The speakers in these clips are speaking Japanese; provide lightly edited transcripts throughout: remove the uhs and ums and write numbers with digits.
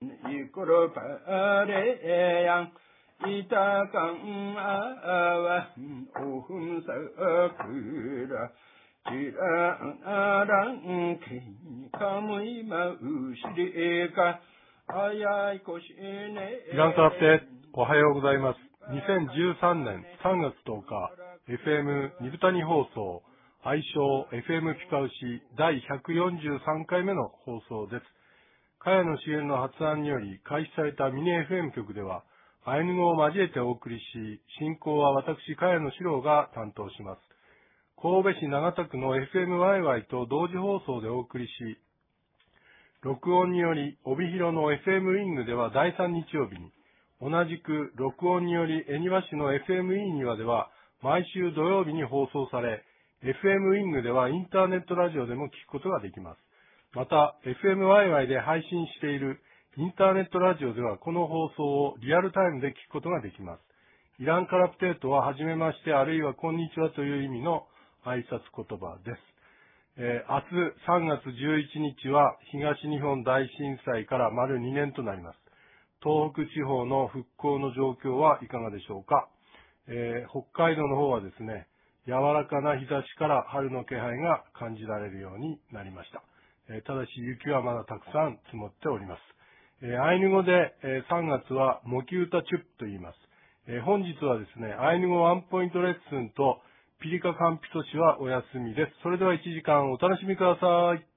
이끌어 바래양 이따강 아와 오흠사그라 지랑아랑 감의 마우시리가 아야이 고시네 イランカラプテ、おはようございます。2013年3月10日、FM ニブタニ放送、愛称 FM ピカウシ第143回目の放送です。茅野茂の発案により開始されたミニ FM 局では、アイヌ語を交えてお送りし、進行は私、茅野史郎が担当します。神戸市長田区の FM ワイワイと同時放送でお送りし、録音により、帯広の FM ウィングでは第3日曜日に、同じく録音により恵庭市の FM イーニワでは毎週土曜日に放送され、FM ウィングではインターネットラジオでも聞くことができます。また、FM ワイワイで配信しているインターネットラジオではこの放送をリアルタイムで聞くことができます。イランカラプテートははじめましてあるいはこんにちはという意味の挨拶言葉です。明日3月11日は東日本大震災から丸2年となります。東北地方の復興の状況はいかがでしょうか。北海道の方はですね、柔らかな日差しから春の気配が感じられるようになりました。ただし雪はまだたくさん積もっております。アイヌ語で、3月はモキウタチュップと言います。本日はですね、アイヌ語ワンポイントレッスンとピリカカンピトシはお休みです。それでは1時間お楽しみください。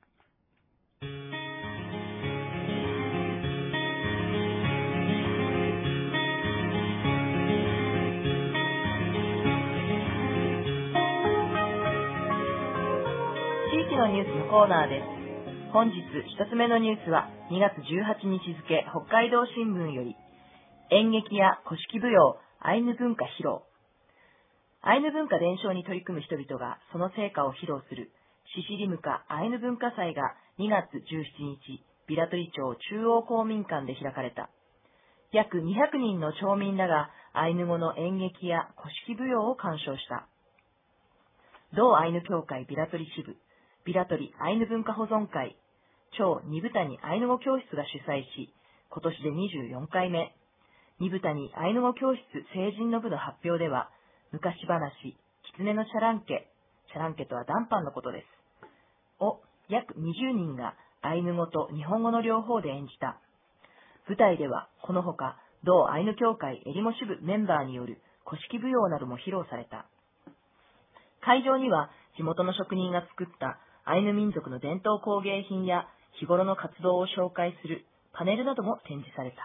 地域のニュースのコーナーです。本日一つ目のニュースは2月18日付北海道新聞より、演劇や古式舞踊、アイヌ文化披露。アイヌ文化伝承に取り組む人々がその成果を披露するシシリムカアイヌ文化祭が2月17日、ビラトリ町中央公民館で開かれた。約200人の町民らがアイヌ語の演劇や古式舞踊を鑑賞した。同アイヌ協会ビラトリ支部、ビラトリアイヌ文化保存会、町二部谷アイヌ語教室が主催し、今年で24回目、二部谷アイヌ語教室成人の部の発表では、昔話、狐のチャランケとは談判のことです。を約20人がアイヌ語と日本語の両方で演じた。舞台では、このほか、同アイヌ協会エリモ支部メンバーによる古式舞踊なども披露された。会場には、地元の職人が作ったアイヌ民族の伝統工芸品や日頃の活動を紹介するパネルなども展示された。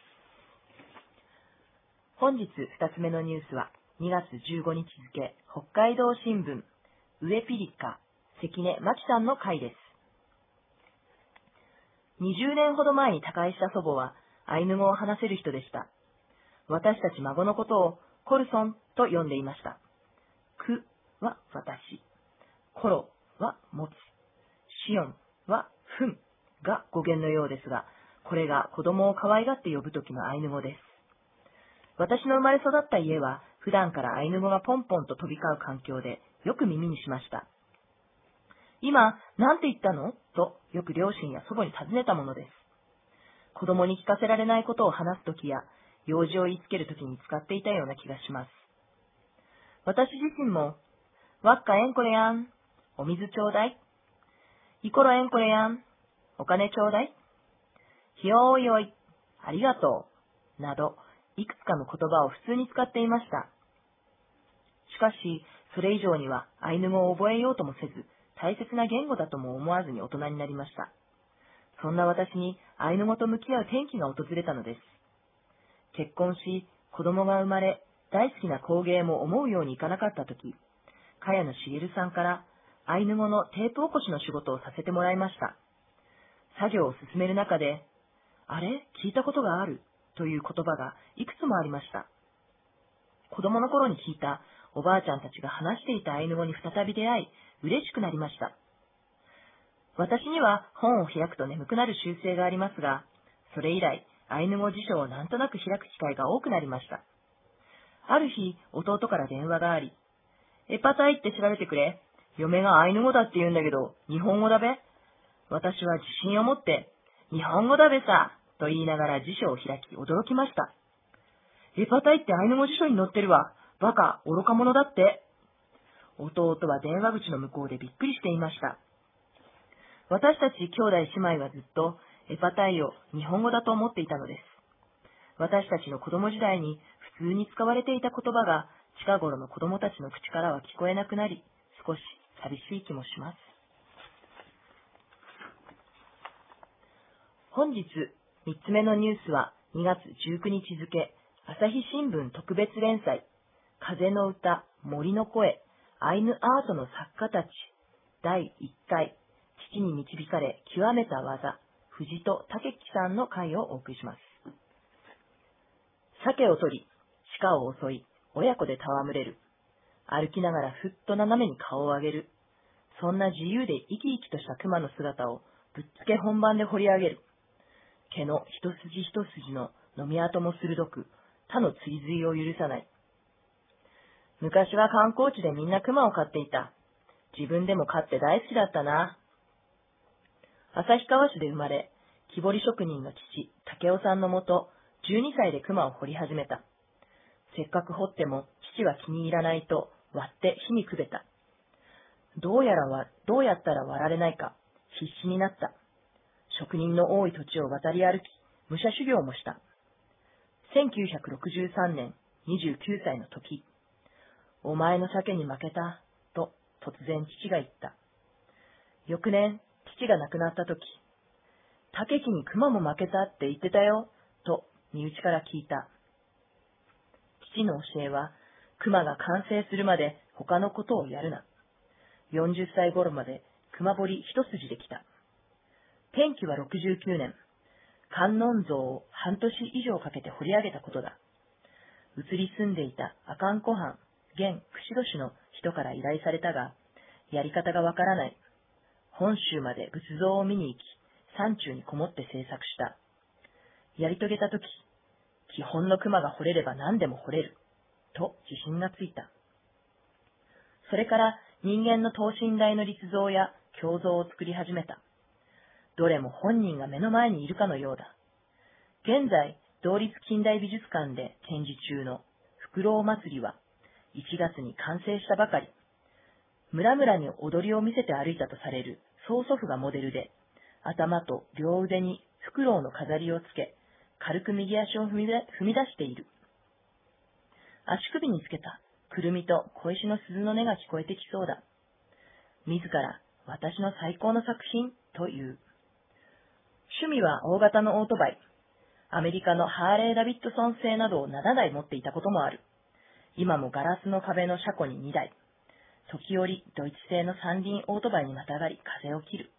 本日2つ目のニュースは2月15日付北海道新聞上ピリカ関根真紀さんの回です。20年ほど前に他界した祖母はアイヌ語を話せる人でした。私たち孫のことをコルソンと呼んでいました。クは私、コロは持つ、シオンはフンが語源のようですが、これが子供を可愛がって呼ぶ時のアイヌ語です。私の生まれ育った家は普段からアイヌ語がポンポンと飛び交う環境でよく耳にしました。今、なんて言ったのとよく両親や祖母に尋ねたものです。子供に聞かせられないことを話すときや用事を言いつけるときに使っていたような気がします。私自身も、わっかえんこれやん、お水ちょうだい。いころえんこれやん、お金ちょうだい。ひよーいおい、ありがとう。など、いくつかの言葉を普通に使っていました。しかし、それ以上にはアイヌ語を覚えようともせず、大切な言語だとも思わずに大人になりました。そんな私にアイヌ語と向き合う転機が訪れたのです。結婚し、子供が生まれ、大好きな工芸も思うようにいかなかったとき、茅野茂さんからアイヌ語のテープ起こしの仕事をさせてもらいました。作業を進める中で、あれ、聞いたことがあるという言葉がいくつもありました。子供の頃に聞いたおばあちゃんたちが話していたアイヌ語に再び出会い、嬉しくなりました。私には本を開くと眠くなる習性がありますが、それ以来、アイヌ語辞書をなんとなく開く機会が多くなりました。ある日、弟から電話があり、エパタイって調べてくれ。嫁がアイヌ語だって言うんだけど、日本語だべ。私は自信を持って、日本語だべさ、 と言いながら辞書を開き驚きました。エパタイってアイヌ語辞書に載ってるわ。バカ、愚か者だって。弟は電話口の向こうでびっくりしていました。私たち兄弟姉妹はずっとエパタイを日本語だと思っていたのです。私たちの子供時代に普通に使われていた言葉が近頃の子供たちの口からは聞こえなくなり、少し寂しい気もします。本日3つ目のニュースは2月19日付、朝日新聞特別連載、風の歌、森の声、アイヌアートの作家たち、第1回、父に導かれ極めた技、藤戸武樹さんの回をお送りします。鮭を取り、鹿を襲い、親子で戯れる。歩きながらふっと斜めに顔を上げる。そんな自由で生き生きとした熊の姿をぶっつけ本番で掘り上げる。毛の一筋一筋の飲み跡も鋭く、他の追随を許さない。昔は観光地でみんな熊を飼っていた。自分でも飼って大好きだったな。旭川市で生まれ、木彫り職人の父、武雄さんのもと、12歳で熊を掘り始めた。せっかく掘っても父は気に入らないと割って火にくべた。どうやったら割られないか必死になった。職人の多い土地を渡り歩き、武者修行もした。1963年、29歳の時、お前の鮭に負けた、と突然父が言った。翌年、父が亡くなった時、竹木に熊も負けたって言ってたよ、と身内から聞いた。父の教えは、熊が完成するまで他のことをやるな。40歳頃まで熊彫り一筋できた。転機は69年、観音像を半年以上かけて掘り上げたことだ。移り住んでいた阿寒湖畔、現釧路市の人から依頼されたが、やり方がわからない。本州まで仏像を見に行き、山中にこもって制作した。やり遂げたとき、基本の熊が掘れれば何でも掘れる、と自信がついた。それから人間の等身大の立像や胸像を作り始めた。どれも本人が目の前にいるかのようだ。現在、同立近代美術館で展示中のフクロウ祭りは1月に完成したばかり。村々に踊りを見せて歩いたとされる曽祖父がモデルで、頭と両腕にフクロウの飾りをつけ、軽く右足を踏み出している。足首につけたくるみと小石の鈴の音が聞こえてきそうだ。自ら私の最高の作品という。趣味は大型のオートバイ。アメリカのハーレー・ダビッドソン製などを7台持っていたこともある。今もガラスの壁の車庫に2台。時折ドイツ製の三輪オートバイにまたがり風を切る。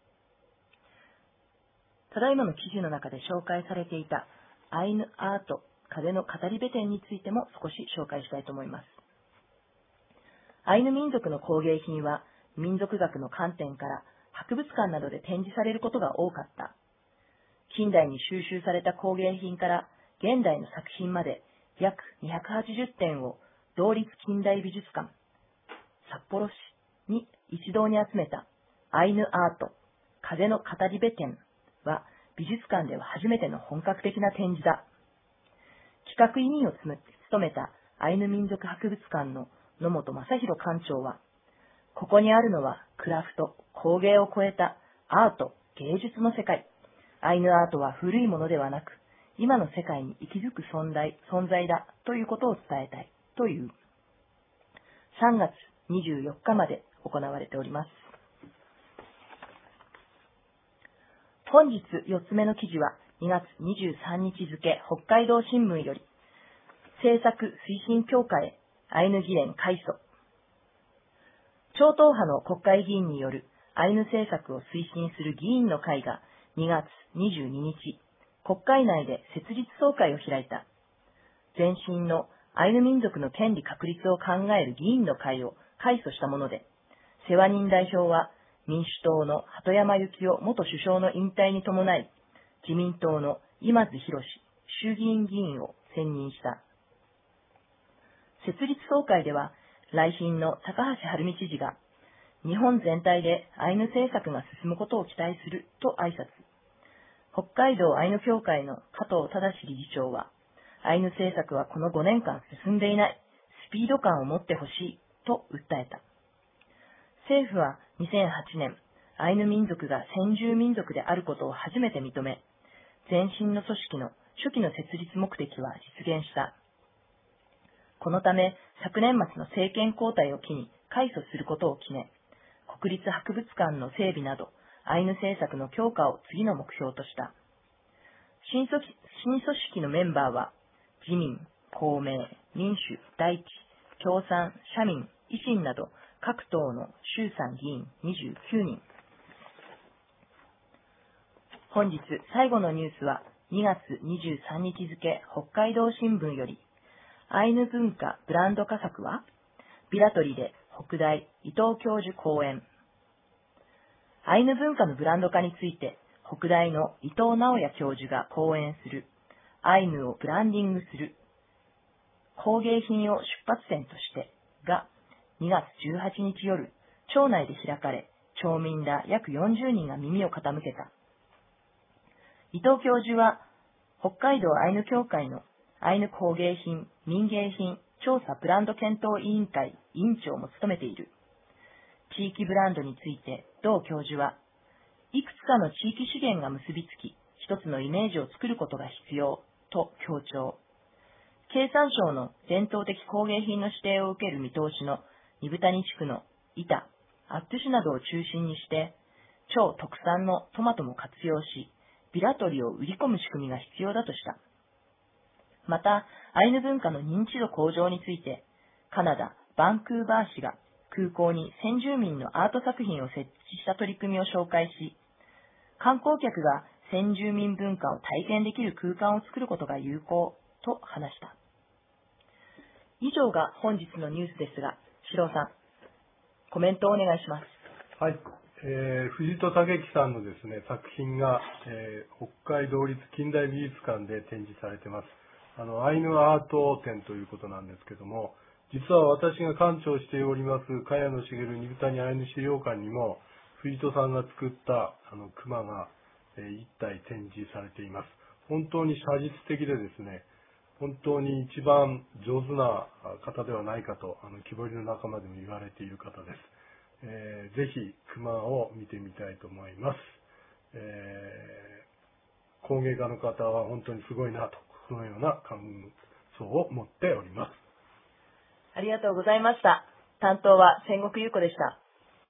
ただいまの記事の中で紹介されていたアイヌアート、風の語り部展についても少し紹介したいと思います。アイヌ民族の工芸品は民族学の観点から博物館などで展示されることが多かった。近代に収集された工芸品から現代の作品まで約280点を同立近代美術館、札幌市に一堂に集めたアイヌアート、風の語り部展は美術館では初めての本格的な展示だ。企画委員を務めたアイヌ民族博物館の野本正弘館長は、ここにあるのはクラフト、工芸を超えたアート、芸術の世界。アイヌアートは古いものではなく、今の世界に息づく存在だということを伝えたいという。3月24日まで行われております。本日4つ目の記事は2月23日付北海道新聞より、政策推進強化へアイヌ議連開訴。超党派の国会議員によるアイヌ政策を推進する議員の会が2月22日、国会内で設立総会を開いた。前身のアイヌ民族の権利確立を考える議員の会を開訴したもので、世話人代表は民主党の鳩山幸夫元首相の引退に伴い、自民党の今津博衆議院議員を選任した。設立総会では、来賓の高橋晴美知事が、日本全体でアイヌ政策が進むことを期待すると挨拶。 北海道アイヌ協会の加藤忠理事長は、アイヌ政策はこの5年間進んでいない、スピード感を持ってほしいと訴えた。政府は2008年、アイヌ民族が先住民族であることを初めて認め、前身の組織の初期の設立目的は実現した。このため、昨年末の政権交代を機に改組することを決め、国立博物館の整備など、アイヌ政策の強化を次の目標とした。新組織のメンバーは、自民、公明、民主、大地、共産、社民、維新など、各党の衆参議員29人。本日最後のニュースは2月23日付北海道新聞より、アイヌ文化ブランド化策はビラトリで北大伊藤教授講演。アイヌ文化のブランド化について北大の伊藤直也教授が講演するアイヌをブランディングする工芸品を出発点としてが2月18日夜、町内で開かれ、町民ら約40人が耳を傾けた。伊藤教授は、北海道アイヌ協会のアイヌ工芸品、民芸品調査ブランド検討委員会委員長も務めている。地域ブランドについて、同教授は、いくつかの地域資源が結びつき、一つのイメージを作ることが必要、と強調。経産省の伝統的工芸品の指定を受ける見通しの二部谷地区の板、アットゥシュなどを中心にして、超特産のトマトも活用し、ビラトリを売り込む仕組みが必要だとした。また、アイヌ文化の認知度向上について、カナダ・バンクーバー市が空港に先住民のアート作品を設置した取り組みを紹介し、観光客が先住民文化を体験できる空間を作ることが有効と話した。以上が本日のニュースですが、四郎さん、コメントをお願いします。 はい。藤戸武樹さんのですね、作品が、北海道立近代美術館で展示されています。アイヌアート展ということなんですけども、実は私が館長しております茅野茂二部谷アイヌ資料館にも、藤戸さんが作った熊が、一体展示されています。本当に写実的でですね、本当に一番上手な方ではないかと、木彫りの仲間でも言われている方です。ぜひ熊を見てみたいと思います。工芸家の方は本当にすごいなと、そのような感想を持っております。 ありがとうございました。担当は千石優子でした。